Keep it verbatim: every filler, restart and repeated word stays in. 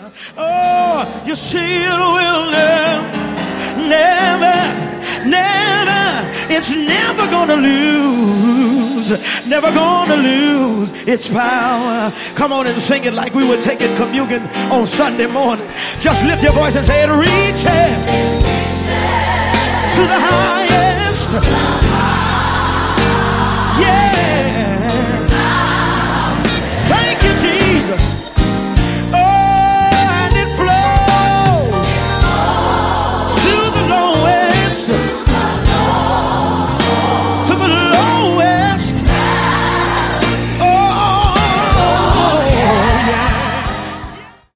Oh, you see it will never, never, never, it's never gonna lose, never gonna lose its power. Come on and sing it like we were taking communion on Sunday morning. Just lift your voice and say it reaches to the highest.